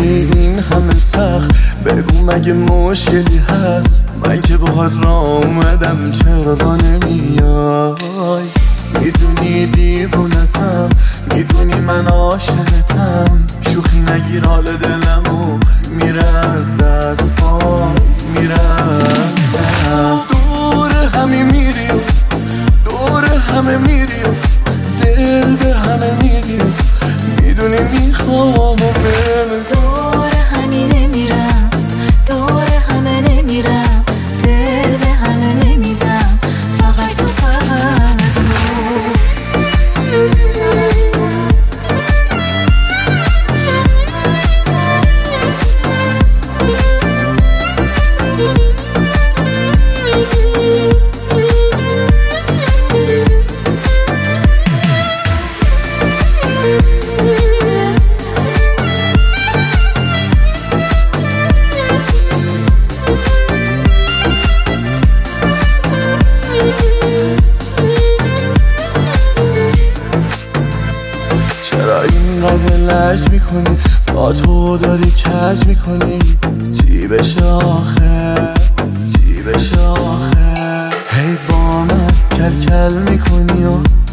این همه سخت؟ بگو مگه مشکلی هست؟ من که باهات راه اومدم چرا راه نمیای؟ میدونی دیوونتم، میدونی من عاشقتم، شوخی نگیر حال دلمو میره از دست پام، میره از دست. دور همه میری، دور همه میری، دل به همه میدی، میدونی میخوام و دور همه نمیرم، دور همه نمیرم، دل به همه نمیدم، فقط تو، فقط تو. چرا اینقدر لج میکنی؟ با تو داری کج میکنی؟ چی بشه آخه؟ چی بشه آخه؟ هی با من کل کل میکنی و